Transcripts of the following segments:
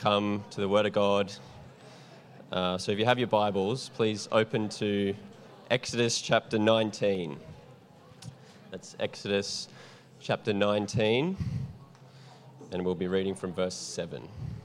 come to the Word of God. So if you have your Bibles, please open to Exodus chapter 19. That's Exodus chapter 19, and we'll be reading from verse 7.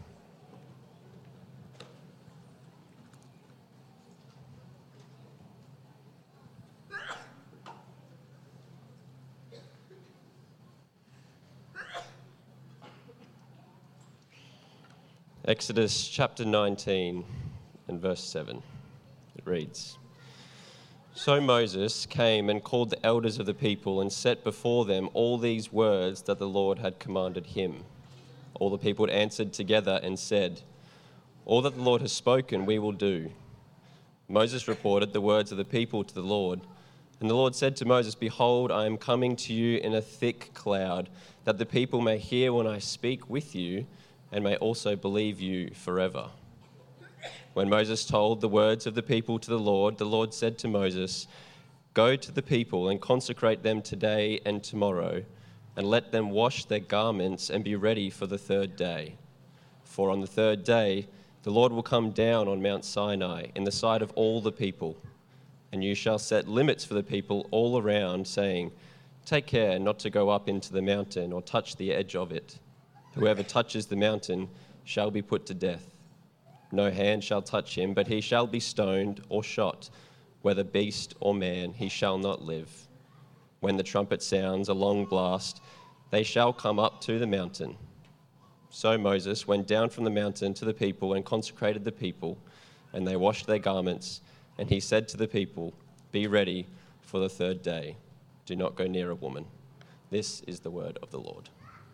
Exodus chapter 19 and verse 7. It reads, "So Moses came and called the elders of the people and set before them all these words that the Lord had commanded him. All the people answered together and said, 'All that the Lord has spoken we will do.' Moses reported the words of the people to the Lord. And the Lord said to Moses, 'Behold, I am coming to you in a thick cloud, that the people may hear when I speak with you, and may also believe you forever.' When Moses told the words of the people to the Lord said to Moses, 'Go to the people and consecrate them today and tomorrow, and let them wash their garments and be ready for the third day. For on the third day the Lord will come down on Mount Sinai in the sight of all the people. And you shall set limits for the people all around, saying, Take care not to go up into the mountain or touch the edge of it. Whoever touches the mountain shall be put to death. No hand shall touch him, but he shall be stoned or shot. Whether beast or man, he shall not live. When the trumpet sounds a long blast, they shall come up to the mountain.' So Moses went down from the mountain to the people and consecrated the people, and they washed their garments. And he said to the people, 'Be ready for the third day. Do not go near a woman.' This is the word of the Lord."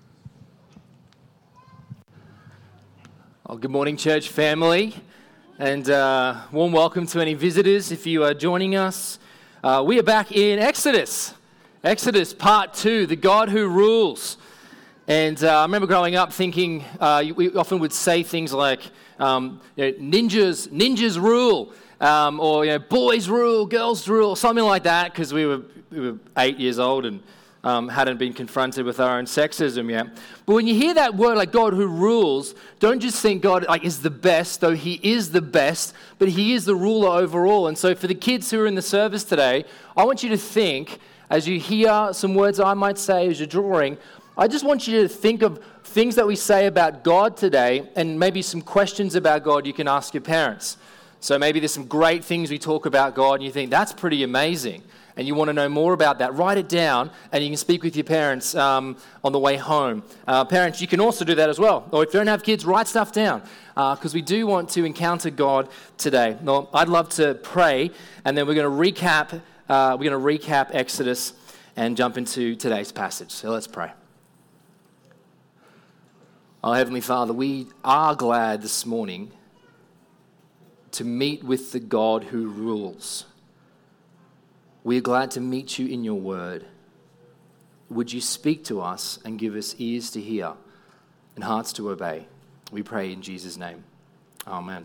Well, good morning, church family, and warm welcome to any visitors if you are joining us. We are back in Exodus part 2, the God who rules. And I remember growing up thinking, we often would say things like, ninjas rule, or boys rule, girls rule, something like that, because we were 8 years old and hadn't been confronted with our own sexism yet. But when you hear that word like God who rules, don't just think God is the best, though he is the best, but he is the ruler overall. And so for the kids who are in the service today, I want you to think, as you hear some words I might say as you're drawing, I just want you to think of things that we say about God today, and maybe some questions about God you can ask your parents. So maybe there's some great things we talk about God, and you think, that's pretty amazing, and you want to know more about that. Write it down, and you can speak with your parents on the way home. Parents, you can also do that as well. Or if you don't have kids, write stuff down, because we do want to encounter God today. Now, I'd love to pray, and then we're going to recap Exodus and jump into today's passage. So let's pray. Oh, Heavenly Father, we are glad this morning to meet with the God who rules. We are glad to meet you in your word. Would you speak to us and give us ears to hear and hearts to obey? We pray in Jesus' name. Amen.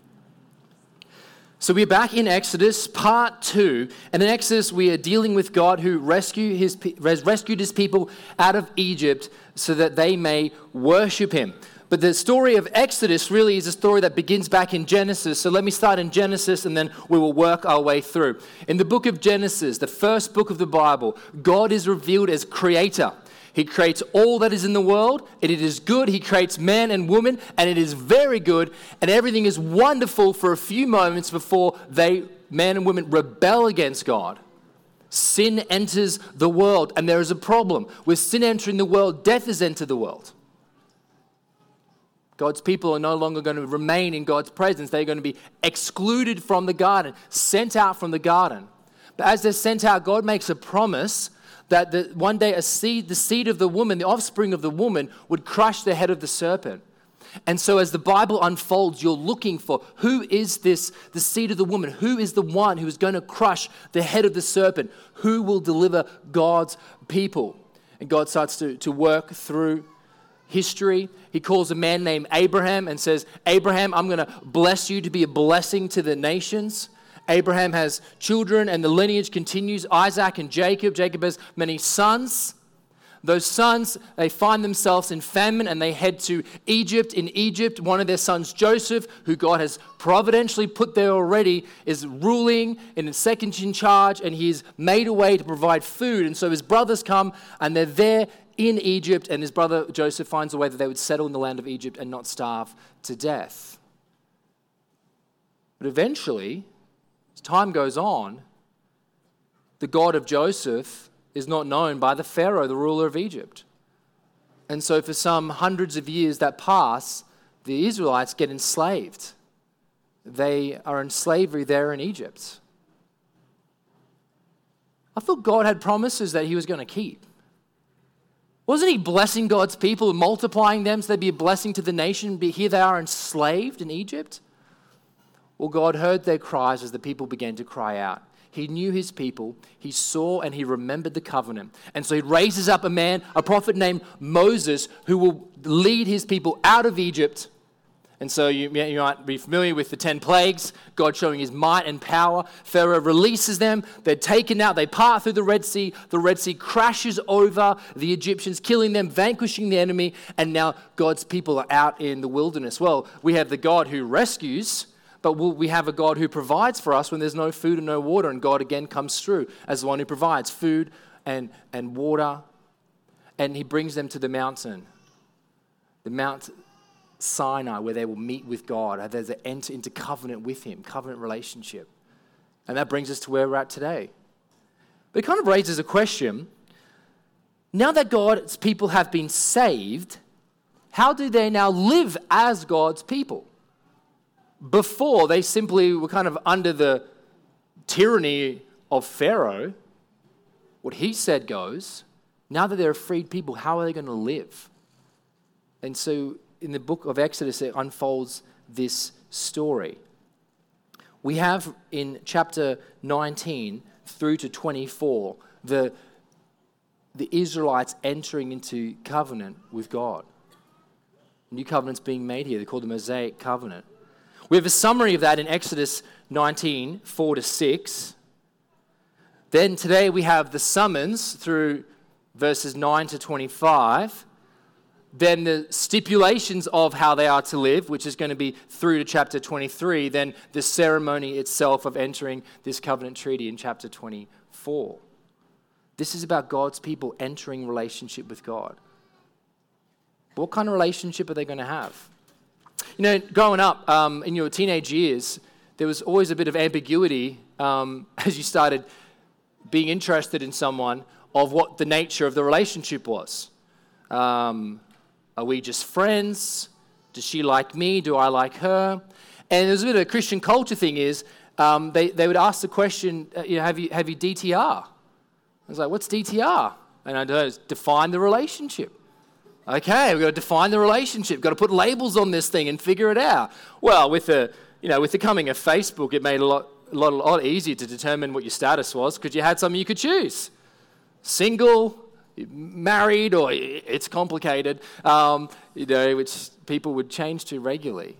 So we're back in Exodus, part 2. And in Exodus, we are dealing with God who rescued his people out of Egypt so that they may worship him. But the story of Exodus really is a story that begins back in Genesis. So let me start in Genesis and then we will work our way through. In the book of Genesis, the first book of the Bible, God is revealed as creator. He creates all that is in the world, and it is good. He creates man and woman, and it is very good, and everything is wonderful for a few moments before man and women, rebel against God. Sin enters the world, and there is a problem. With sin entering the world, death has entered the world. God's people are no longer going to remain in God's presence. They're going to be excluded from the garden, sent out from the garden. But as they're sent out, God makes a promise that one day the seed of the woman, the offspring of the woman, would crush the head of the serpent. And so as the Bible unfolds, you're looking for who is the seed of the woman? Who is the one who is going to crush the head of the serpent? Who will deliver God's people? And God starts to work through history. He calls a man named Abraham and says, Abraham, I'm going to bless you to be a blessing to the nations. Abraham has children and the lineage continues, Isaac and Jacob. Jacob has many sons. Those sons, they find themselves in famine and they head to Egypt. In Egypt, one of their sons, Joseph, who God has providentially put there already, is ruling and second in charge, and he's made a way to provide food. And so his brothers come and they're there in Egypt, and his brother Joseph finds a way that they would settle in the land of Egypt and not starve to death. But eventually, as time goes on, the God of Joseph is not known by the Pharaoh, the ruler of Egypt. And so for some hundreds of years that pass, the Israelites get enslaved. They are in slavery there in Egypt. I thought God had promises that he was going to keep. Wasn't he blessing God's people and multiplying them so they'd be a blessing to the nation? But here they are enslaved in Egypt. Well, God heard their cries as the people began to cry out. He knew his people, he saw and he remembered the covenant. And so he raises up a man, a prophet named Moses, who will lead his people out of Egypt. And so you might be familiar with the 10 plagues, God showing his might and power. Pharaoh releases them, they're taken out, they part through the Red Sea crashes over the Egyptians, killing them, vanquishing the enemy, and now God's people are out in the wilderness. Well, we have the God who rescues, but we have a God who provides for us when there's no food and no water, and God again comes through as the one who provides food and water, and he brings them to the mountain, the Mount Sinai, where they will meet with God. They enter into covenant with him, covenant relationship. And that brings us to where we're at today. But it kind of raises a question. Now that God's people have been saved, how do they now live as God's people? Before, they simply were kind of under the tyranny of Pharaoh. What he said goes. Now that they're a freed people, how are they going to live? And so in the book of Exodus, it unfolds this story. We have in chapter 19 through to 24, the Israelites entering into covenant with God. New covenants being made here. They're called the Mosaic covenant. We have a summary of that in Exodus 19, 4-6. Then today we have the summons through verses 9 to 25. Then the stipulations of how they are to live, which is going to be through to chapter 23. Then the ceremony itself of entering this covenant treaty in chapter 24. This is about God's people entering relationship with God. What kind of relationship are they going to have? You know, growing up in your teenage years, there was always a bit of ambiguity as you started being interested in someone of what the nature of the relationship was. Are we just friends? Does she like me? Do I like her? And there's a bit of a Christian culture thing is they would ask the question, have you DTR? I was like, what's DTR? And I don't know, define the relationship. Okay, we've got to define the relationship. We've got to put labels on this thing and figure it out. Well, with the coming of Facebook, it made it a lot easier to determine what your status was because you had something you could choose. Single, married, or it's complicated, which people would change to regularly.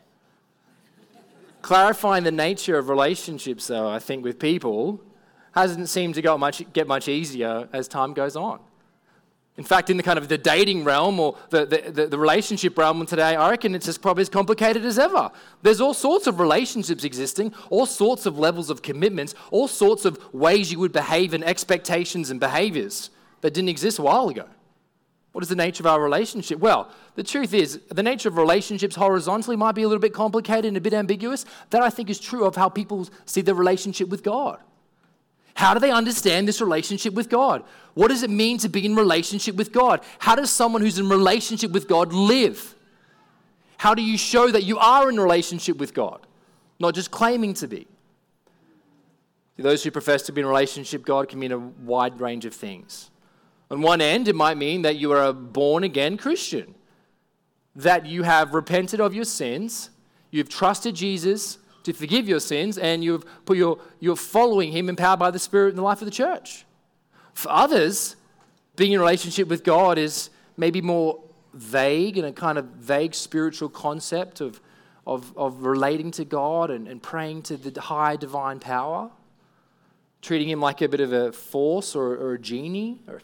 Clarifying the nature of relationships, though, I think with people, hasn't seemed to get much easier as time goes on. In fact, in the kind of the dating realm or the relationship realm today, I reckon it's just probably as complicated as ever. There's all sorts of relationships existing, all sorts of levels of commitments, all sorts of ways you would behave and expectations and behaviors that didn't exist a while ago. What is the nature of our relationship? Well, the truth is, the nature of relationships horizontally might be a little bit complicated and a bit ambiguous. That I think is true of how people see their relationship with God. How do they understand this relationship with God? What does it mean to be in relationship with God? How does someone who's in relationship with God live? How do you show that you are in relationship with God, not just claiming to be? Those who profess to be in relationship with God can mean a wide range of things. On one end, it might mean that you are a born-again Christian, that you have repented of your sins, you've trusted Jesus to forgive your sins, and you're following him empowered by the Spirit in the life of the church. For others, being in a relationship with God is maybe more vague, and a kind of vague spiritual concept of relating to God and praying to the high divine power, treating him like a bit of a force or a genie.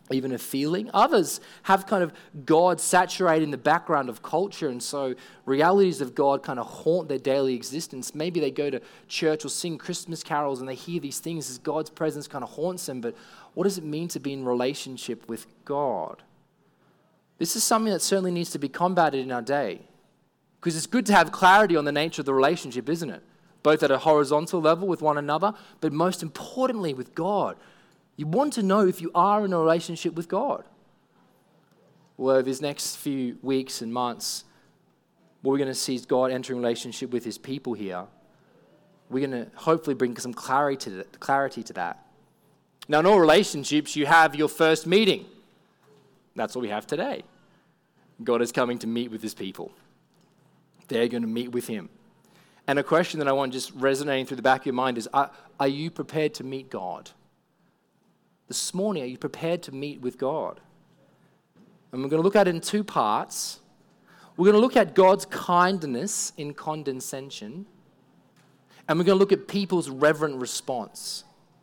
even a feeling. Others have kind of God saturated in the background of culture, and so realities of God kind of haunt their daily existence. Maybe they go to church or sing Christmas carols and they hear these things as God's presence kind of haunts them, but what does it mean to be in relationship with God? This is something that certainly needs to be combated in our day, because it's good to have clarity on the nature of the relationship, isn't it? Both at a horizontal level with one another, but most importantly with God. You want to know if you are in a relationship with God. Well, over these next few weeks and months, what we're going to see is God entering relationship with his people here. We're going to hopefully bring some clarity to that. Now, in all relationships, you have your first meeting. That's what we have today. God is coming to meet with his people. They're going to meet with him. And a question that I want just resonating through the back of your mind is, are you prepared to meet God? This morning, are you prepared to meet with God? And we're going to look at it in two parts. We're going to look at God's kindness in condescension, and we're going to look at people's reverent response.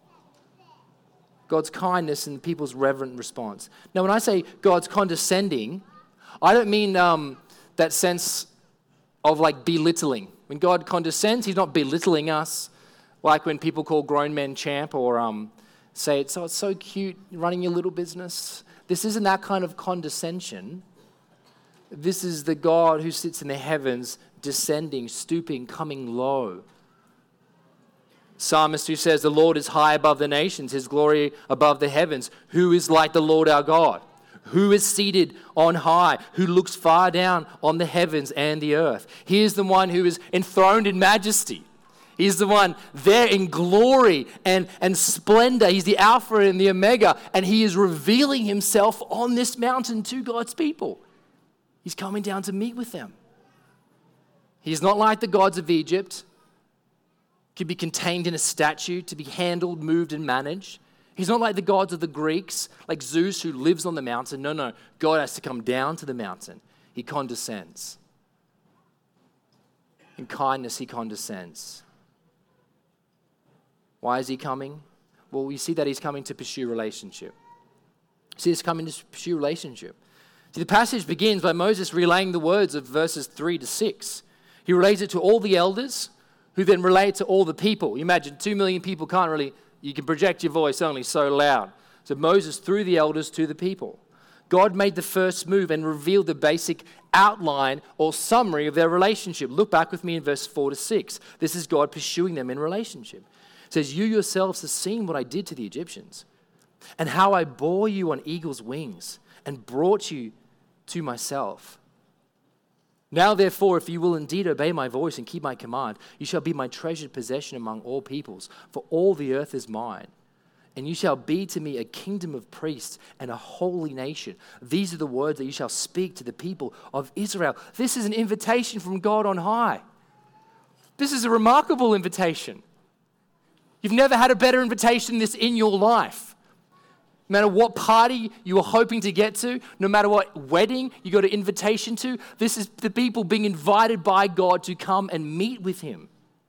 God's kindness and people's reverent response. Now, when I say God's condescending, I don't mean that sense of like belittling. When God condescends, he's not belittling us, like when people call grown men champ or say, it's so cute running your little business. This isn't that kind of condescension. This is the God who sits in the heavens, descending, stooping, coming low. Psalmist who says, the Lord is high above the nations, his glory above the heavens. Who is like the Lord our God? Who is seated on high? Who looks far down on the heavens and the earth? He is the one who is enthroned in majesty. He's the one there in glory and splendor. He's the Alpha and the Omega, and he is revealing himself on this mountain to God's people. He's coming down to meet with them. He's not like the gods of Egypt, could be contained in a statue, to be handled, moved, and managed. He's not like the gods of the Greeks, like Zeus who lives on the mountain. No, God has to come down to the mountain. He condescends. In kindness, he condescends. Why is he coming? Well, we see that he's coming to pursue relationship. See, he's coming to pursue relationship. See, the passage begins by Moses relaying the words of verses 3 to 6. He relays it to all the elders, who then relay it to all the people. You imagine 2 million people you can project your voice only so loud. So Moses through the elders to the people. God made the first move and revealed the basic outline or summary of their relationship. Look back with me in verse 4 to 6. This is God pursuing them in relationship. It says, you yourselves have seen what I did to the Egyptians, and how I bore you on eagle's wings and brought you to myself. Now, therefore, if you will indeed obey my voice and keep my command, you shall be my treasured possession among all peoples, for all the earth is mine. And you shall be to me a kingdom of priests and a holy nation. These are the words that you shall speak to the people of Israel. This is an invitation from God on high. This is a remarkable invitation. You've never had a better invitation than this in your life. No matter what party you are hoping to get to, no matter what wedding you got an invitation to, this is the people being invited by God to come and meet with him.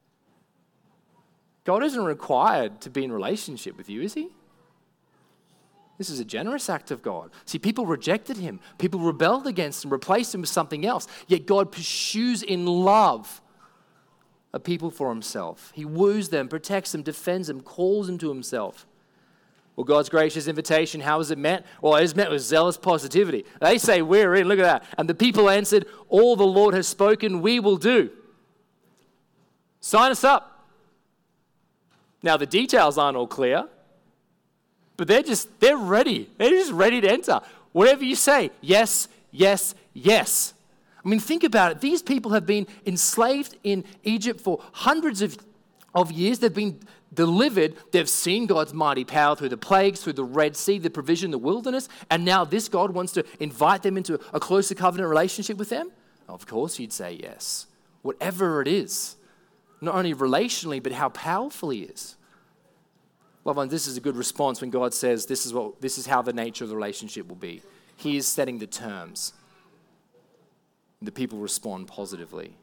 God isn't required to be in relationship with you, is he? This is a generous act of God. See, people rejected him. People rebelled against him, replaced him with something else. Yet God pursues in love a people for himself. He woos them, protects them, defends them, calls them to himself. Well, God's gracious invitation, how is it met? Well, it is met with zealous positivity. They say, we're in, look at that. And the people answered, all the Lord has spoken, we will do. Sign us up. Now, the details aren't all clear, but they're ready. They're just ready to enter. Whatever you say, yes, yes, yes. I mean, think about it. These people have been enslaved in Egypt for hundreds of years. They've been delivered. They've seen God's mighty power through the plagues, through the Red Sea, the provision, the wilderness. And now this God wants to invite them into a closer covenant relationship with them? Of course you'd say yes. Whatever it is. Not only relationally, but how powerful he is. Loved ones, this is a good response when God says this is how the nature of the relationship will be. He is setting the terms. The people respond positively.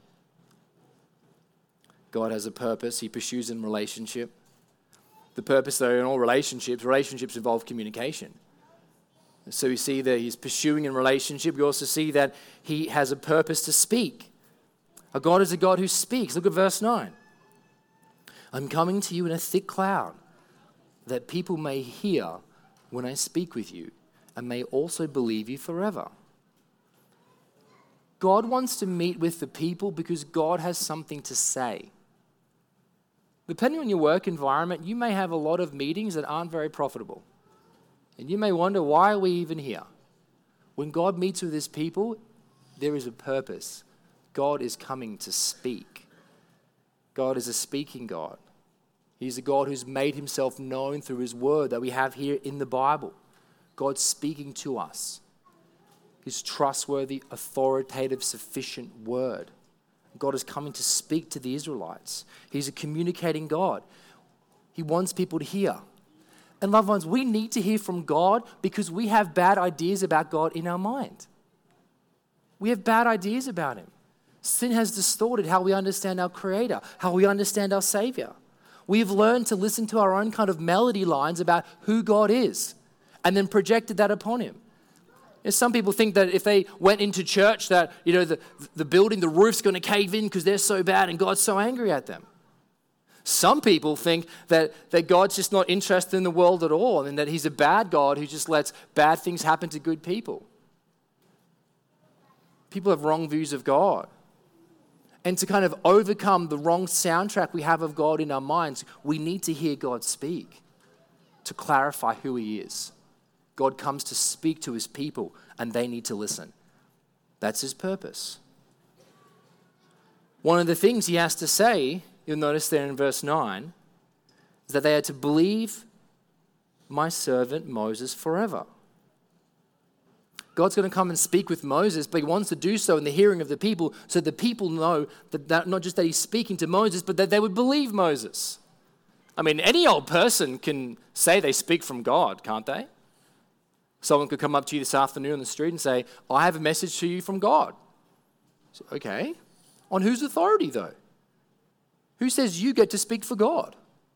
God has a purpose. He pursues in relationship. The purpose, though, in all relationships involve communication. So we see that he's pursuing in relationship. We also see that he has a purpose to speak. Our God is a God who speaks. Look at verse 9. I'm coming to you in a thick cloud, that people may hear when I speak with you, and may also believe you forever. God wants to meet with the people because God has something to say. Depending on your work environment, you may have a lot of meetings that aren't very profitable. And you may wonder, why are we even here? When God meets with his people, there is a purpose. God is coming to speak. God is a speaking God. He's a God who's made himself known through his word that we have here in the Bible. God's speaking to us. His trustworthy, authoritative, sufficient word. God is coming to speak to the Israelites. He's a communicating God. He wants people to hear. And loved ones, we need to hear from God because we have bad ideas about God in our mind. We have bad ideas about him. Sin has distorted how we understand our Creator, how we understand our Savior. We've learned to listen to our own kind of melody lines about who God is and then projected that upon him. Some people think that if they went into church that, the building, the roof's going to cave in because they're so bad and God's so angry at them. Some people think that God's just not interested in the world at all and that he's a bad God who just lets bad things happen to good people. People have wrong views of God. And to kind of overcome the wrong soundtrack we have of God in our minds, we need to hear God speak to clarify who he is. God comes to speak to his people, and they need to listen. That's his purpose. One of the things he has to say, you'll notice there in verse 9, is that they are to believe my servant Moses forever. God's going to come and speak with Moses, but he wants to do so in the hearing of the people so the people know that not just that he's speaking to Moses, but that they would believe Moses. I mean, any old person can say they speak from God, can't they? Someone could come up to you this afternoon on the street and say, I have a message to you from God. So, okay. On whose authority, though? Who says you get to speak for God?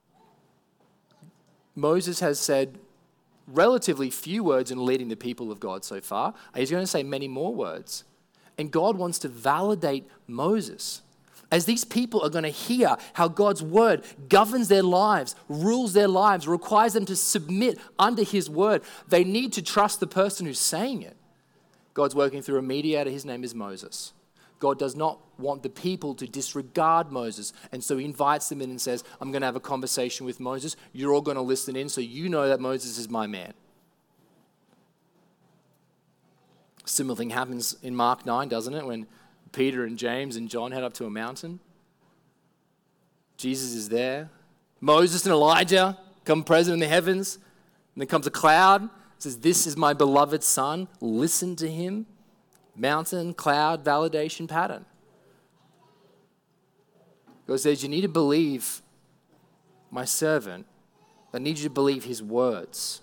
Moses has said relatively few words in leading the people of God so far. He's going to say many more words. And God wants to validate Moses. As these people are going to hear how God's word governs their lives, rules their lives, requires them to submit under his word, they need to trust the person who's saying it. God's working through a mediator. His name is Moses. God does not want the people to disregard Moses. And so he invites them in and says, I'm going to have a conversation with Moses. You're all going to listen in so you know that Moses is my man. Similar thing happens in Mark 9, doesn't it? When Peter and James and John head up to a mountain. Jesus is there. Moses and Elijah come present in the heavens. And then comes a cloud. It says, this is my beloved son. Listen to him. Mountain, cloud, validation pattern. God says, you need to believe my servant. I need you to believe his words.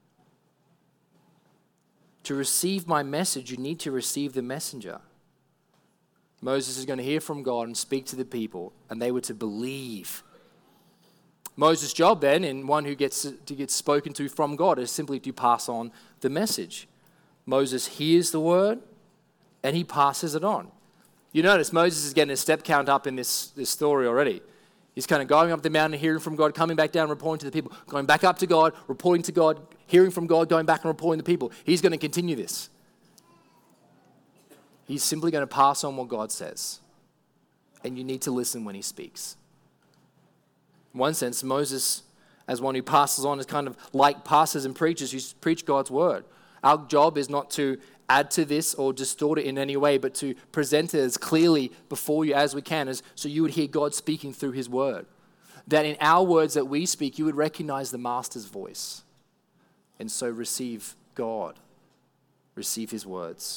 To receive my message, you need to receive the messenger. Moses is going to hear from God and speak to the people, and they were to believe. Moses' job then, and one who gets spoken to from God, is simply to pass on the message. Moses hears the word, and he passes it on. You notice Moses is getting a step count up in this story already. He's kind of going up the mountain, hearing from God, coming back down, reporting to the people, going back up to God, reporting to God, hearing from God, going back and reporting to the people. He's going to continue this. He's simply going to pass on what God says. And you need to listen when he speaks. In one sense, Moses, as one who passes on, is kind of like pastors and preachers who preach God's word. Our job is not to add to this or distort it in any way, but to present it as clearly before you as we can, so you would hear God speaking through his word. That in our words that we speak, you would recognize the master's voice. And so receive God. Receive his words.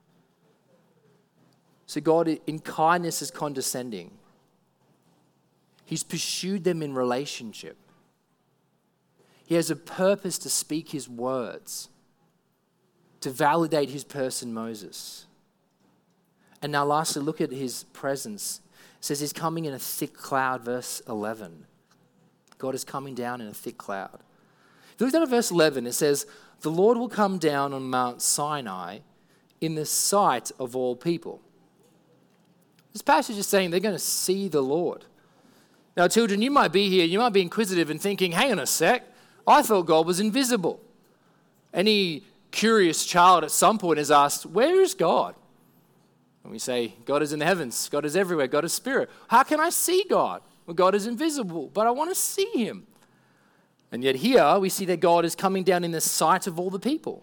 So God, in kindness, is condescending. He's pursued them in relationship. He has a purpose to speak his words, to validate his person, Moses. And now lastly, look at his presence. It says he's coming in a thick cloud, verse 11. God is coming down in a thick cloud. If you look down at verse 11, it says, The Lord will come down on Mount Sinai in the sight of all people. This passage is saying they're going to see the Lord. Now, children, you might be here, you might be inquisitive and thinking, hang on a sec, I thought God was invisible. Any curious child at some point has asked, where is God? And we say, God is in the heavens, God is everywhere, God is spirit. How can I see God? Well, God is invisible, but I want to see him. And yet here we see that God is coming down in the sight of all the people.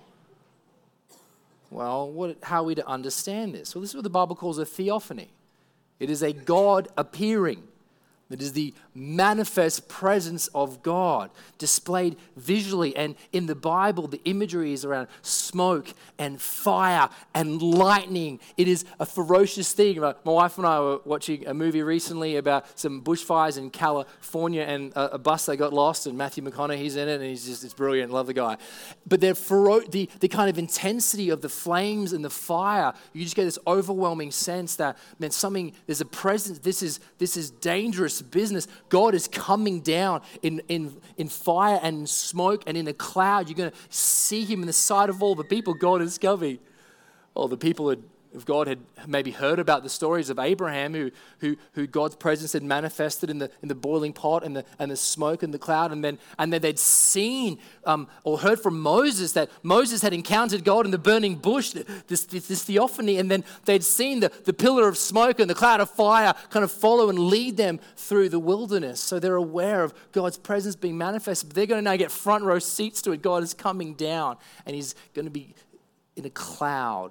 Well, how are we to understand this? Well, this is what the Bible calls a theophany. It is a God appearing. It is the manifest presence of God displayed visually. And in the Bible, the imagery is around smoke and fire and lightning. It is a ferocious thing. My wife and I were watching a movie recently about some bushfires in California and a bus that got lost, and Matthew McConaughey's in it, and it's brilliant. Love the guy. But the kind of intensity of the flames and the fire, you just get this overwhelming sense that, man, there's a presence. This is dangerous business. God is coming down in fire and in smoke and in a cloud. You're going to see him in the sight of all the people. God is coming. Well, the people of God had maybe heard about the stories of Abraham, who God's presence had manifested in the boiling pot and the smoke and the cloud, and then they'd seen or heard from Moses that Moses had encountered God in the burning bush, this theophany, and then they'd seen the pillar of smoke and the cloud of fire kind of follow and lead them through the wilderness. So they're aware of God's presence being manifested, but they're going to now get front row seats to it. God is coming down, and he's going to be in a cloud.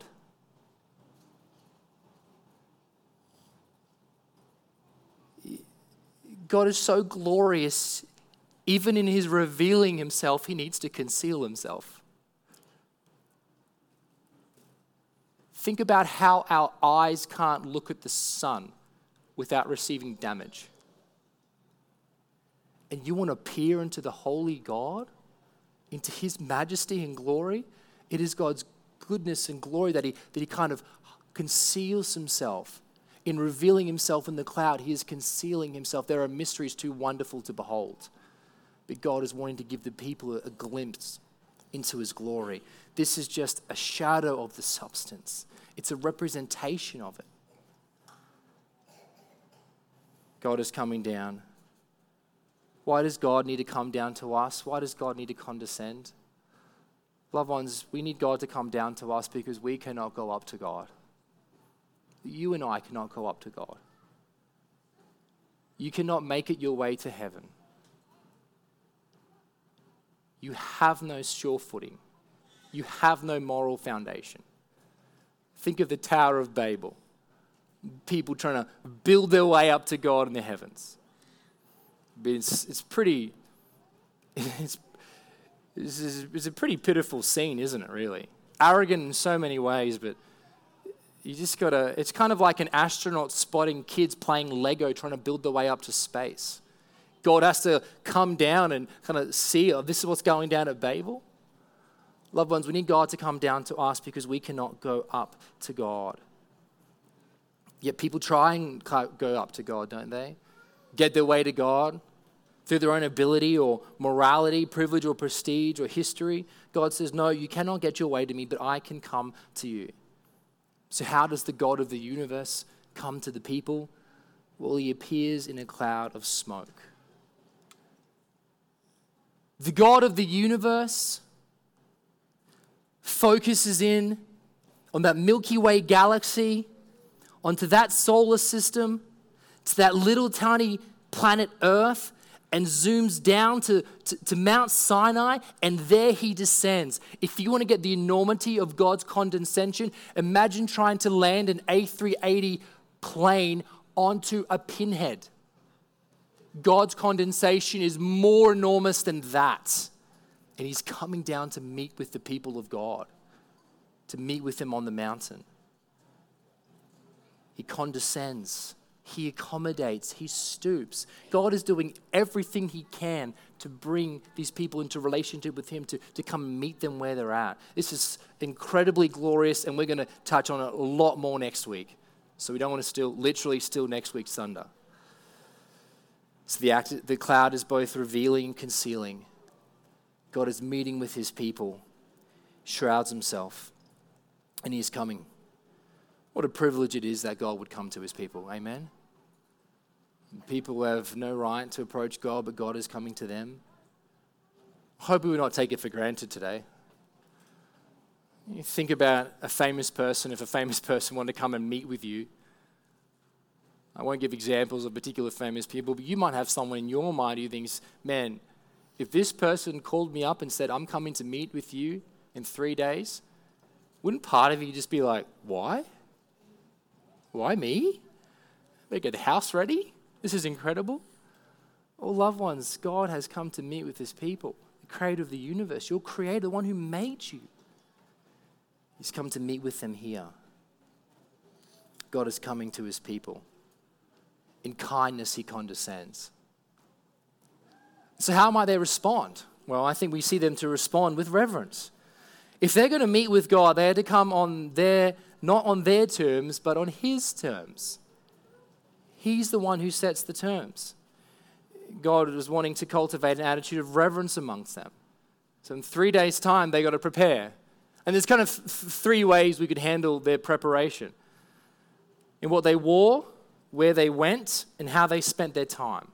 God is so glorious, even in his revealing himself, he needs to conceal himself. Think about how our eyes can't look at the sun without receiving damage. And you want to peer into the holy God, into his majesty and glory? It is God's goodness and glory that he kind of conceals himself. In revealing himself in the cloud, he is concealing himself. There are mysteries too wonderful to behold. But God is wanting to give the people a glimpse into his glory. This is just a shadow of the substance. It's a representation of it. God is coming down. Why does God need to come down to us? Why does God need to condescend? Loved ones, we need God to come down to us because we cannot go up to God. You and I cannot go up to God. You cannot make it your way to heaven. You have no sure footing. You have no moral foundation. Think of the Tower of Babel. People trying to build their way up to God in the heavens. But it's a pretty pitiful scene, isn't it, really? Arrogant in so many ways, but you just gotta, it's kind of like an astronaut spotting kids playing Lego trying to build their way up to space. God has to come down and kind of see, this is what's going down at Babel. Loved ones, we need God to come down to us because we cannot go up to God. Yet people try and go up to God, don't they? Get their way to God through their own ability or morality, privilege or prestige or history. God says, no, you cannot get your way to me, but I can come to you. So how does the God of the universe come to the people? Well, he appears in a cloud of smoke. The God of the universe focuses in on that Milky Way galaxy, onto that solar system, to that little tiny planet Earth, and zooms down to Mount Sinai, and there he descends. If you want to get the enormity of God's condescension, imagine trying to land an A380 plane onto a pinhead. God's condensation is more enormous than that. And he's coming down to meet with the people of God, to meet with them on the mountain. He condescends. He accommodates, he stoops. God is doing everything he can to bring these people into relationship with him, to come meet them where they're at. This is incredibly glorious, and we're going to touch on it a lot more next week. So we don't want to literally steal next week's thunder. So the cloud is both revealing and concealing. God is meeting with his people. shrouds himself, and he is coming. What a privilege it is that God would come to his people. Amen? People have no right to approach God, but God is coming to them. I hope we will not take it for granted today. You think about a famous person. If a famous person wanted to come and meet with you, I won't give examples of particular famous people, but you might have someone in your mind who thinks, man, if this person called me up and said, I'm coming to meet with you in 3 days, wouldn't part of you just be like, why? Why me? They get the house ready? This is incredible. Oh, loved ones, God has come to meet with his people, the creator of the universe, your creator, the one who made you. He's come to meet with them here. God is coming to his people. In kindness, he condescends. So how might they respond? Well, I think we see them to respond with reverence. If they're going to meet with God, they had to come not on their terms, but on his terms. He's the one who sets the terms. God was wanting to cultivate an attitude of reverence amongst them. So in 3 days' time, they got to prepare. And there's kind of 3 ways we could handle their preparation. In what they wore, where they went, and how they spent their time.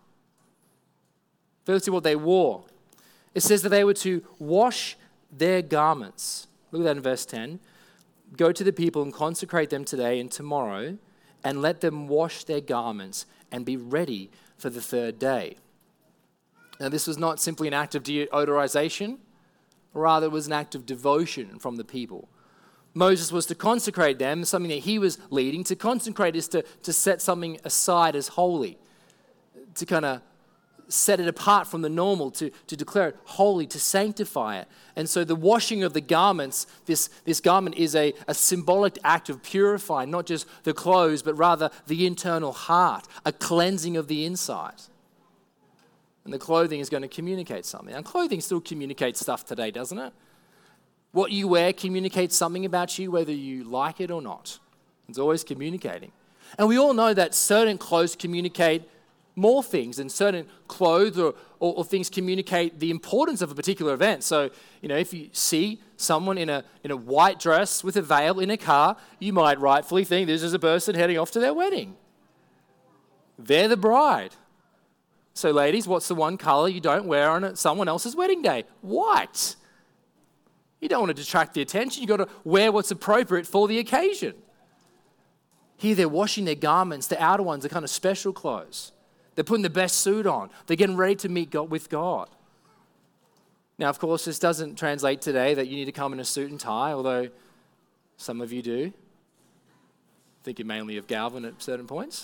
Firstly, what they wore. It says that they were to wash their garments. Look at that in verse 10. Go to the people and consecrate them today and tomorrow, and let them wash their garments and be ready for the 3rd day. Now, this was not simply an act of deodorization, rather it was an act of devotion from the people. Moses was to consecrate them, something that he was leading. To consecrate is to set something aside as holy, to kind of set it apart from the normal, to declare it holy, to sanctify it. And so the washing of the garments, this garment is a symbolic act of purifying, not just the clothes, but rather the internal heart, a cleansing of the inside. And the clothing is going to communicate something. And clothing still communicates stuff today, doesn't it? What you wear communicates something about you, whether you like it or not. It's always communicating. And we all know that certain clothes communicate more things, and certain clothes or things communicate the importance of a particular event. So, if you see someone in a white dress with a veil in a car, you might rightfully think this is a person heading off to their wedding. They're the bride. So, ladies, what's the one color you don't wear on someone else's wedding day? White. You don't want to detract the attention. You've got to wear what's appropriate for the occasion. Here they're washing their garments. The outer ones are kind of special clothes. They're putting the best suit on. They're getting ready to meet God with God. Now, of course, this doesn't translate today that you need to come in a suit and tie, although some of you do. Thinking mainly of Galvin at certain points.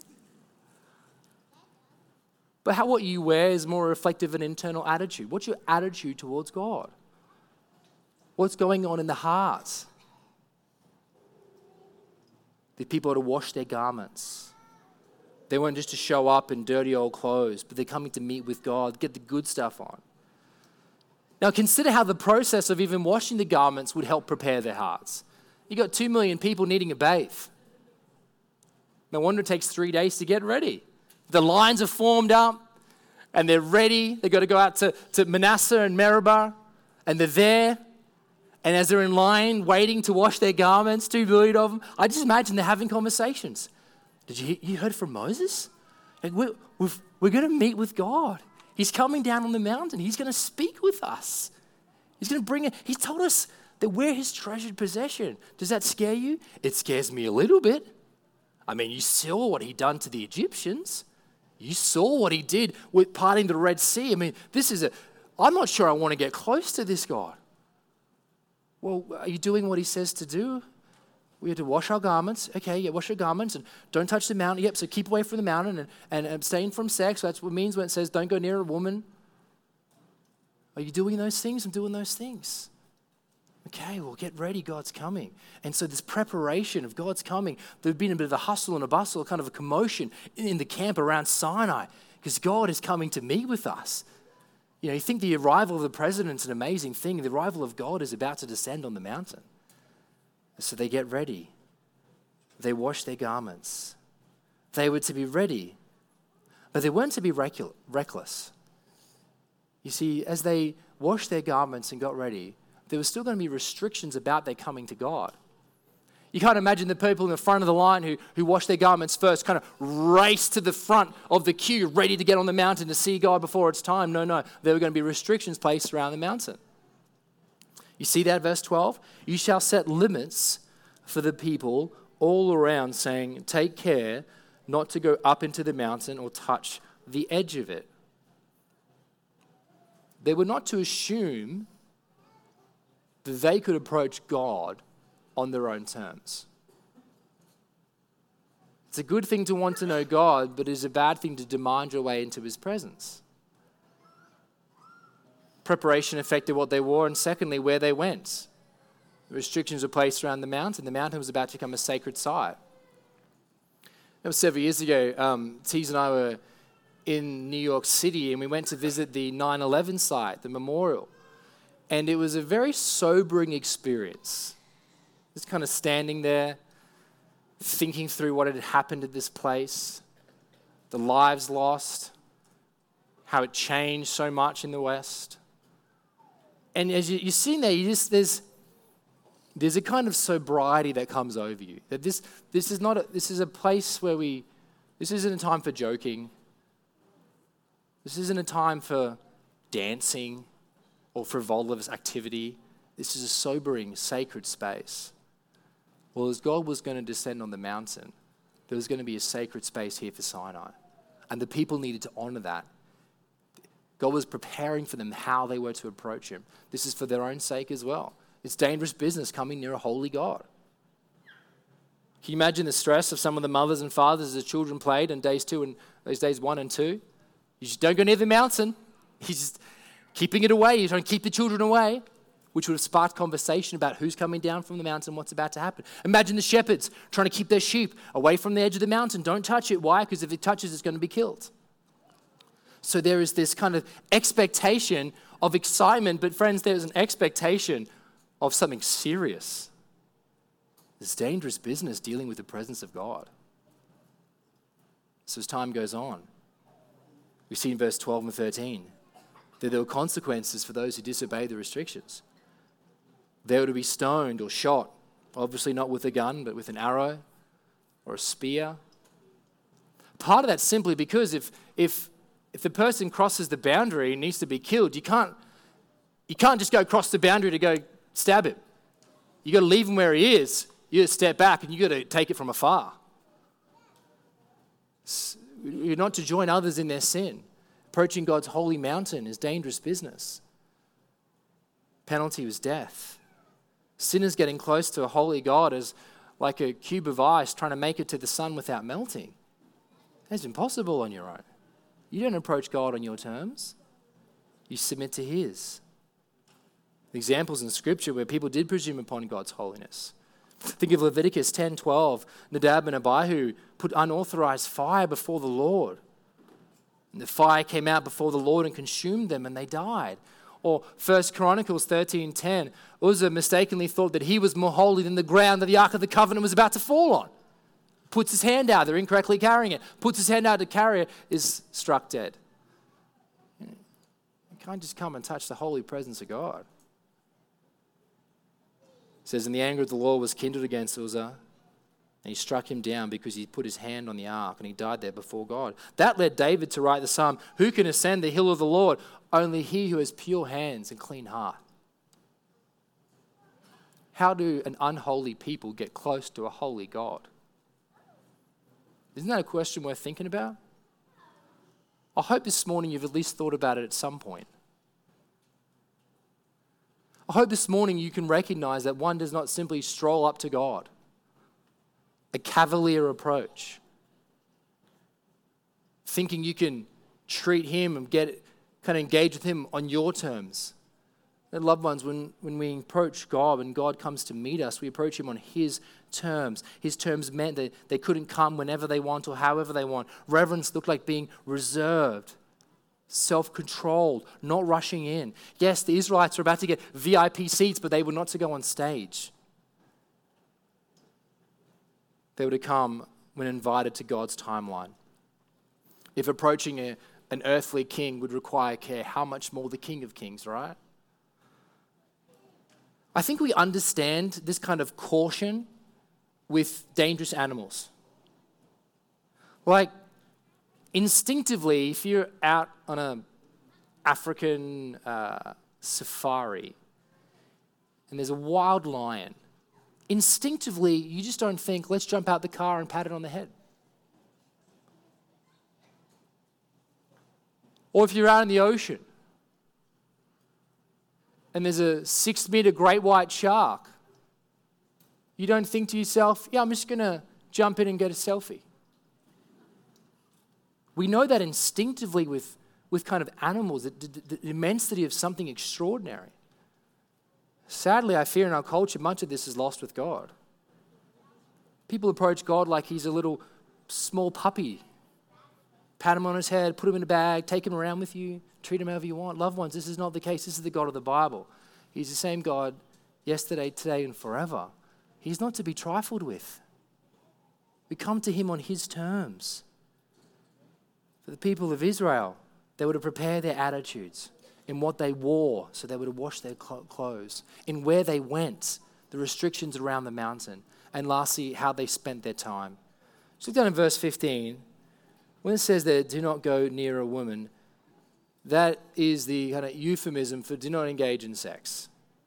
But what you wear is more reflective of an internal attitude. What's your attitude towards God? What's going on in the heart? The people are to wash their garments. They weren't just to show up in dirty old clothes, but they're coming to meet with God, get the good stuff on. Now consider how the process of even washing the garments would help prepare their hearts. You got 2 million people needing a bathe. No wonder it takes 3 days to get ready. The lines are formed up and they're ready. They've got to go out to Manasseh and Meribah, and they're there. And as they're in line waiting to wash their garments, 2 million of them, I just imagine they're having conversations. Did you heard from Moses? Like we're going to meet with God. He's coming down on the mountain. He's going to speak with us. He's going to bring it. He told us that we're his treasured possession. Does that scare you? It scares me a little bit. I mean, you saw what he done to the Egyptians. You saw what he did with parting the Red Sea. I mean, I'm not sure I want to get close to this God. Well, are you doing what he says to do? We have to wash our garments. Okay, yeah, wash your garments and don't touch the mountain. Yep, so keep away from the mountain and abstain from sex. That's what it means when it says don't go near a woman. Are you doing those things? I'm doing those things. Okay, well, get ready. God's coming. And so this preparation of God's coming, there'd been a bit of a hustle and a bustle, kind of a commotion in the camp around Sinai because God is coming to meet with us. You think the arrival of the president's an amazing thing. The arrival of God is about to descend on the mountain. So they get ready. They wash their garments. They were to be ready, but they weren't to be reckless. You see, as they washed their garments and got ready, there was still going to be restrictions about their coming to God. You can't imagine the people in the front of the line who wash their garments first kind of race to the front of the queue, ready to get on the mountain to see God before it's time. No. There were going to be restrictions placed around the mountain. You see that, verse 12? You shall set limits for the people all around, saying, take care not to go up into the mountain or touch the edge of it. They were not to assume that they could approach God on their own terms. It's a good thing to want to know God, but it is a bad thing to demand your way into his presence. Preparation affected what they wore, and secondly, where they went. The restrictions were placed around the mountain. The mountain was about to become a sacred site. It was several years ago, Tees and I were in New York City, and we went to visit the 9/11 site, the memorial. And it was a very sobering experience. Just kind of standing there, thinking through what had happened at this place, the lives lost, how it changed so much in the West. And as you're sitting there, there's a kind of sobriety that comes over you. That this is a place where this isn't a time for joking. This isn't a time for dancing or frivolous activity. This is a sobering, sacred space. Well, as God was going to descend on the mountain, there was going to be a sacred space here for Sinai. And the people needed to honor that. God was preparing for them how they were to approach him. This is for their own sake as well. It's dangerous business coming near a holy God. Can you imagine the stress of some of the mothers and fathers as the children played in days 1 and 2? You just don't go near the mountain. You're just keeping it away. You're trying to keep the children away, which would have sparked conversation about who's coming down from the mountain, what's about to happen. Imagine the shepherds trying to keep their sheep away from the edge of the mountain. Don't touch it. Why? Because if it touches, it's going to be killed. So there is this kind of expectation of excitement, but friends, there is an expectation of something serious. This dangerous business dealing with the presence of God. So as time goes on, we see in verse 12 and 13 that there were consequences for those who disobeyed the restrictions. They were to be stoned or shot, obviously not with a gun, but with an arrow or a spear. Part of that's simply because if the person crosses the boundary and needs to be killed, you can't just go across the boundary to go stab him. You got to leave him where he is. You got to step back and you got to take it from afar. You're not to join others in their sin. Approaching God's holy mountain is dangerous business. Penalty was death. Sinners getting close to a holy God is like a cube of ice trying to make it to the sun without melting. That's impossible on your own. You don't approach God on your terms. You submit to his. Examples in Scripture where people did presume upon God's holiness. Think of Leviticus 10:12. Nadab and Abihu put unauthorized fire before the Lord. And the fire came out before the Lord and consumed them, and they died. Or 1 Chronicles 13:10. Uzzah mistakenly thought that he was more holy than the ground that the Ark of the Covenant was about to fall on. Puts his hand out, they're incorrectly carrying it. Puts his hand out to carry it, is struck dead. You can't just come and touch the holy presence of God. It says, and the anger of the Lord was kindled against Uzzah, and he struck him down because he put his hand on the ark, and he died there before God. That led David to write the psalm, who can ascend the hill of the Lord? Only he who has pure hands and clean heart. How do an unholy people get close to a holy God? Isn't that a question worth thinking about? I hope this morning you've at least thought about it at some point. I hope this morning you can recognize that one does not simply stroll up to God, a cavalier approach, thinking you can treat him and kind of engage with him on your terms. And loved ones, when we approach God, when God comes to meet us, we approach him on his terms. His terms meant that they couldn't come whenever they want or however they want. Reverence looked like being reserved, self-controlled, not rushing in. Yes, the Israelites were about to get VIP seats, but they were not to go on stage. They were to come when invited to God's timeline. If approaching an earthly king would require care, how much more the King of Kings, right? I think we understand this kind of caution with dangerous animals. Like, instinctively, if you're out on an African safari and there's a wild lion, instinctively, you just don't think, let's jump out the car and pat it on the head. Or if you're out in the ocean and there's a 6-meter great white shark, you don't think to yourself, yeah, I'm just going to jump in and get a selfie. We know that instinctively with kind of animals, the immensity of something extraordinary. Sadly, I fear in our culture, much of this is lost with God. People approach God like he's a little small puppy. Pat him on his head, put him in a bag, take him around with you, treat him however you want. Loved ones, this is not the case. This is the God of the Bible. He's the same God yesterday, today, and forever. He's not to be trifled with. We come to him on his terms. For the people of Israel, they were to prepare their attitudes in what they wore, so they were to wash their clothes, in where they went, the restrictions around the mountain, and lastly, how they spent their time. So look down in verse 15. When it says that do not go near a woman, that is the kind of euphemism for do not engage in sex.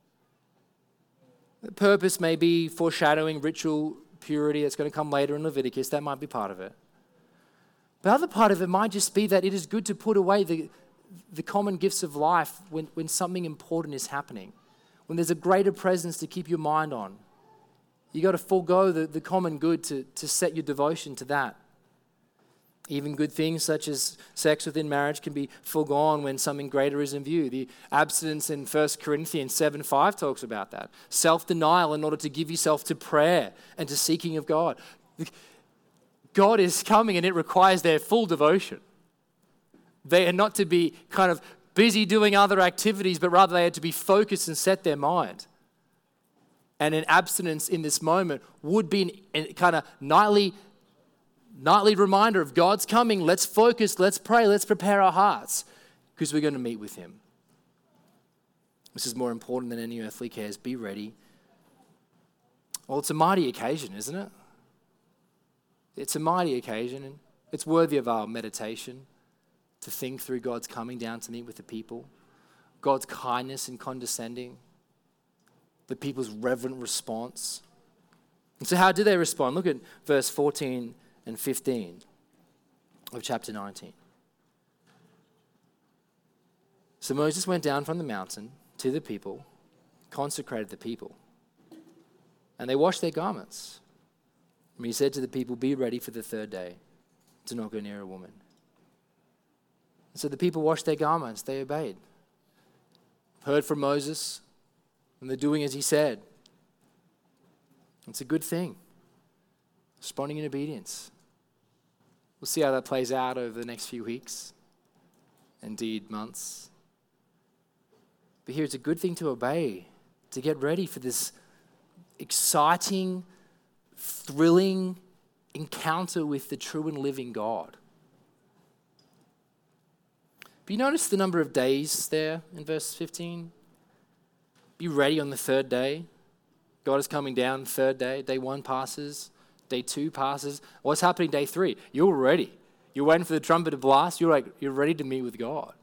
The purpose may be foreshadowing ritual purity. It's going to come later in Leviticus. That might be part of it. The other part of it might just be that it is good to put away the common gifts of life when something important is happening, when there's a greater presence to keep your mind on. You got to forego the common good to set your devotion to that. Even good things such as sex within marriage can be foregone when something greater is in view. The abstinence in 1 Corinthians 7:5 talks about that. Self-denial in order to give yourself to prayer and to seeking of God. God is coming and it requires their full devotion. They are not to be kind of busy doing other activities, but rather they are to be focused and set their mind. And an abstinence in this moment would be a kind of nightly reminder of God's coming. Let's focus, let's pray, let's prepare our hearts because we're going to meet with him. This is more important than any earthly cares. Be ready. Well, it's a mighty occasion, isn't it? It's a mighty occasion, and it's worthy of our meditation to think through God's coming down to meet with the people, God's kindness and condescending, the people's reverent response. And so how do they respond? Look at verse 14 and 15 of chapter 19. So Moses went down from the mountain to the people, consecrated the people, and they washed their garments. And he said to the people, be ready for the third day, do not go near a woman. And so the people washed their garments, they obeyed. Heard from Moses, and they're doing as he said. It's a good thing. Responding in obedience. We'll see how that plays out over the next few weeks, indeed months. But here it's a good thing to obey, to get ready for this exciting, thrilling encounter with the true and living God. But you notice the number of days there in verse 15? Be ready on the third day. God is coming down third day. Day 1 passes. Day 2 passes. What's happening day 3? You're ready. You're waiting for the trumpet to blast. You're ready to meet with God.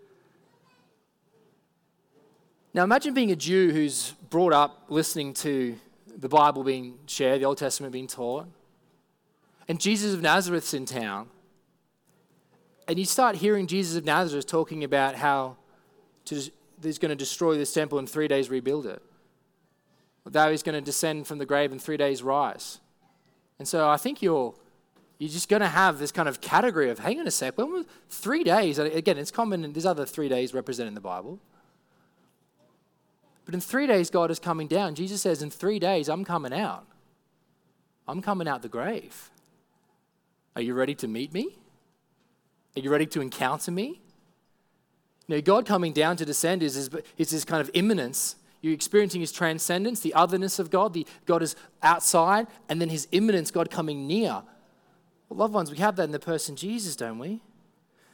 Now imagine being a Jew who's brought up listening to the Bible being shared, the Old Testament being taught, and Jesus of Nazareth's in town, and you start hearing Jesus of Nazareth talking about how he's going to destroy this temple in 3 days, rebuild it. That he's going to descend from the grave in 3 days, rise. And so I think you're just going to have this kind of category of, hang on a sec, when was 3 days? Again, it's common, and there's other 3 days represented in the Bible. But in 3 days, God is coming down. Jesus says, in 3 days, I'm coming out. I'm coming out the grave. Are you ready to meet me? Are you ready to encounter me? You know, God coming down to descend is this kind of immanence. You're experiencing his transcendence, the otherness of God. God is outside, and then his immanence, God coming near. Well, loved ones, we have that in the person Jesus, don't we?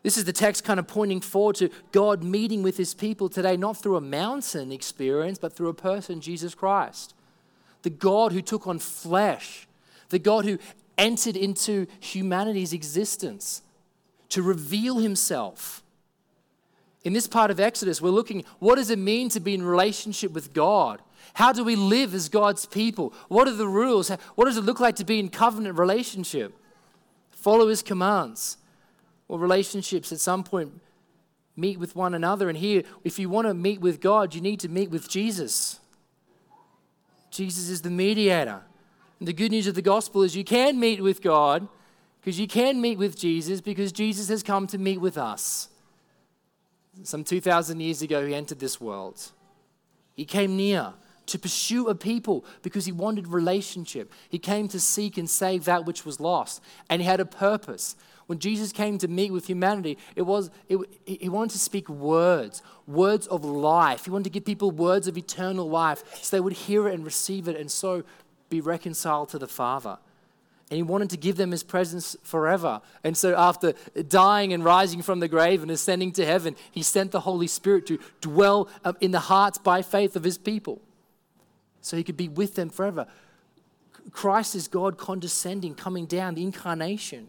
This is the text kind of pointing forward to God meeting with his people today, not through a mountain experience, but through a person, Jesus Christ. The God who took on flesh, the God who entered into humanity's existence to reveal himself. In this part of Exodus, we're looking, what does it mean to be in relationship with God? How do we live as God's people? What are the rules? What does it look like to be in covenant relationship? Follow his commands. Well, relationships at some point meet with one another. And here, if you want to meet with God, you need to meet with Jesus. Jesus is the mediator. And the good news of the gospel is you can meet with God because you can meet with Jesus because Jesus has come to meet with us. Some 2,000 years ago, he entered this world. He came near to pursue a people because he wanted relationship. He came to seek and save that which was lost. And he had a purpose. When Jesus came to meet with humanity, he wanted to speak words of life. He wanted to give people words of eternal life so they would hear it and receive it and so be reconciled to the Father. And he wanted to give them his presence forever. And so after dying and rising from the grave and ascending to heaven, he sent the Holy Spirit to dwell in the hearts by faith of his people so he could be with them forever. Christ is God condescending, coming down, the incarnation.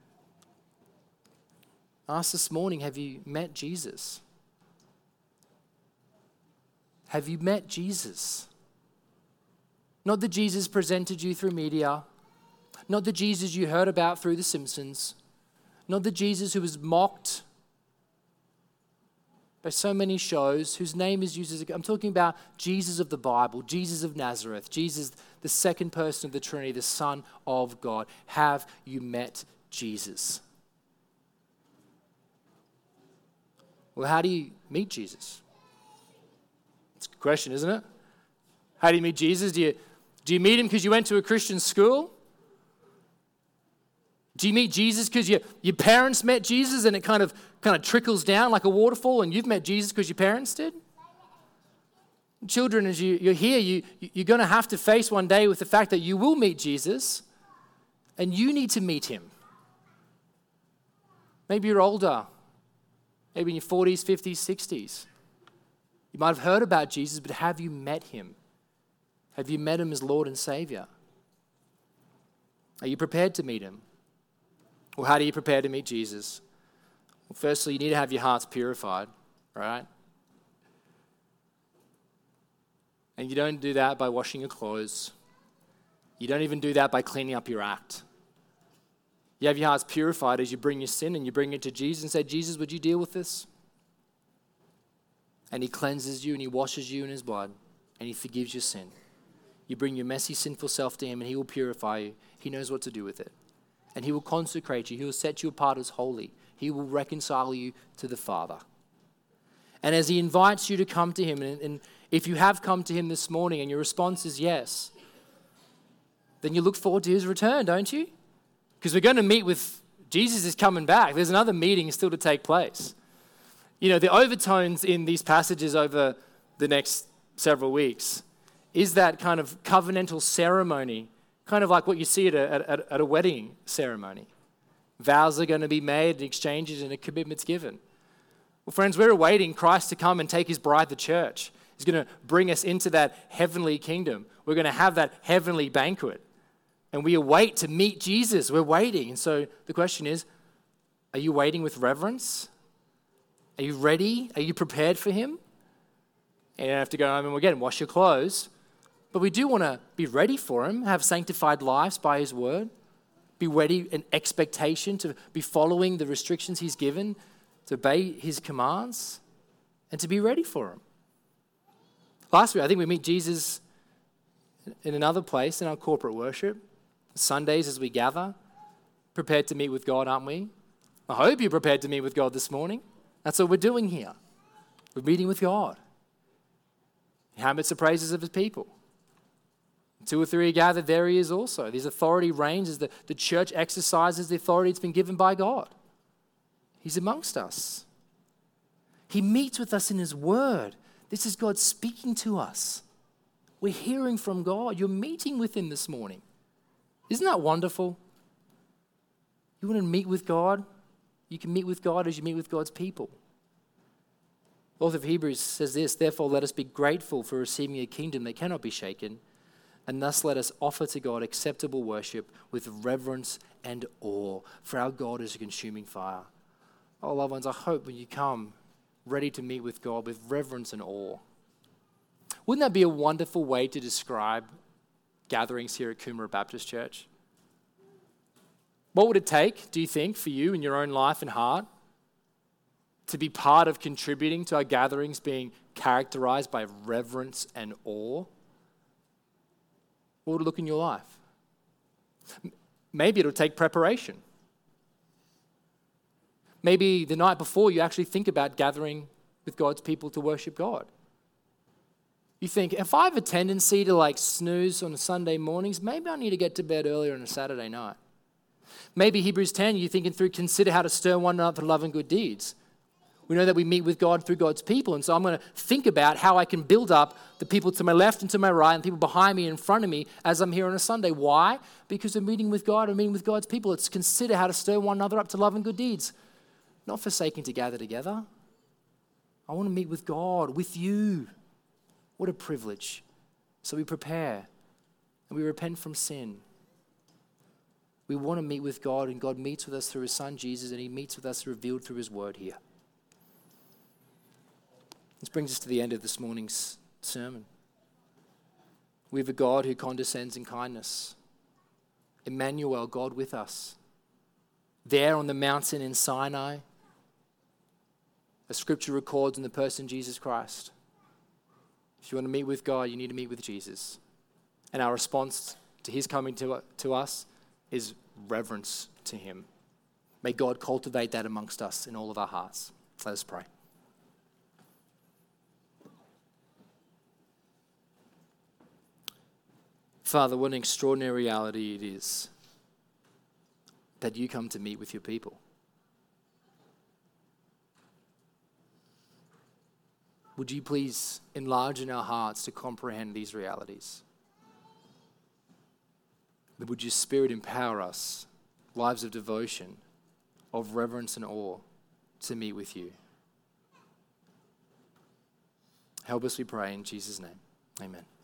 Ask this morning, have you met Jesus? Have you met Jesus? Not the Jesus presented you through media, not the Jesus you heard about through The Simpsons, not the Jesus who was mocked by so many shows, whose name is used as I'm talking about Jesus of the Bible, Jesus of Nazareth, Jesus, the second person of the Trinity, the Son of God. Have you met Jesus? Well, how do you meet Jesus? It's a good question, isn't it? How do you meet Jesus? Do you meet him because you went to a Christian school? Do you meet Jesus because your parents met Jesus and it kind of trickles down like a waterfall and you've met Jesus because your parents did? Children, as you're here, you're going to have to face one day with the fact that you will meet Jesus and you need to meet him. Maybe you're older. Maybe in your 40s, 50s, 60s. You might have heard about Jesus, but have you met him? Have you met him as Lord and Savior? Are you prepared to meet him? Well, how do you prepare to meet Jesus? Well, firstly, you need to have your hearts purified, right? And you don't do that by washing your clothes. You don't even do that by cleaning up your act. You have your hearts purified as you bring your sin and you bring it to Jesus and say, Jesus, would you deal with this? And he cleanses you and he washes you in his blood and he forgives your sin. You bring your messy, sinful self to him and he will purify you. He knows what to do with it. And he will consecrate you. He will set you apart as holy. He will reconcile you to the Father. And as he invites you to come to him, and if you have come to him this morning and your response is yes, then you look forward to his return, don't you? Because we're going to meet with, Jesus is coming back. There's another meeting still to take place. You know, the overtones in these passages over the next several weeks is that kind of covenantal ceremony, kind of like what you see at a wedding ceremony. Vows are going to be made, and exchanges, and a commitment's given. Well, friends, we're awaiting Christ to come and take his bride, the church. He's going to bring us into that heavenly kingdom. We're going to have that heavenly banquet. And we await to meet Jesus. We're waiting. And so the question is, are you waiting with reverence? Are you ready? Are you prepared for him? And you don't have to go home and again, wash your clothes. But we do want to be ready for him, have sanctified lives by his word, be ready in expectation to be following the restrictions he's given, to obey his commands, and to be ready for him. Last week, I think we meet Jesus in another place in our corporate worship. Sundays as we gather, prepared to meet with God, aren't we? I hope you're prepared to meet with God this morning. That's what we're doing here. We're meeting with God. He habits the praises of his people. 2 or 3 are gathered, there he is also. His authority reigns as the church exercises the authority that's been given by God. He's amongst us. He meets with us in his word. This is God speaking to us. We're hearing from God. You're meeting with him this morning. Isn't that wonderful? You want to meet with God? You can meet with God as you meet with God's people. The author of Hebrews says this, therefore let us be grateful for receiving a kingdom that cannot be shaken, and thus let us offer to God acceptable worship with reverence and awe, for our God is a consuming fire. Oh, loved ones, I hope when you come ready to meet with God with reverence and awe. Wouldn't that be a wonderful way to describe gatherings here at Coomera Baptist Church? What would it take, do you think, for you in your own life and heart to be part of contributing to our gatherings being characterized by reverence and awe? What would it look in your life? Maybe it'll take preparation. Maybe the night before you actually think about gathering with God's people to worship God. You think, if I have a tendency to snooze on Sunday mornings, maybe I need to get to bed earlier on a Saturday night. Maybe Hebrews 10, you're thinking through, consider how to stir one another to love and good deeds. We know that we meet with God through God's people, and so I'm going to think about how I can build up the people to my left and to my right and people behind me and in front of me as I'm here on a Sunday. Why? Because we're meeting with God and meeting with God's people. It's consider how to stir one another up to love and good deeds, not forsaking to gather together. I want to meet with God, with you. What a privilege. So we prepare and we repent from sin. We want to meet with God, and God meets with us through his Son, Jesus, and he meets with us revealed through his word here. This brings us to the end of this morning's sermon. We have a God who condescends in kindness. Emmanuel, God with us. There on the mountain in Sinai, as Scripture records in the person Jesus Christ. If you want to meet with God, you need to meet with Jesus. And our response to his coming to us is reverence to him. May God cultivate that amongst us in all of our hearts. Let us pray. Father, what an extraordinary reality it is that you come to meet with your people. Would you please enlarge in our hearts to comprehend these realities? Would your Spirit empower us, lives of devotion, of reverence and awe, to meet with you? Help us, we pray, in Jesus' name. Amen.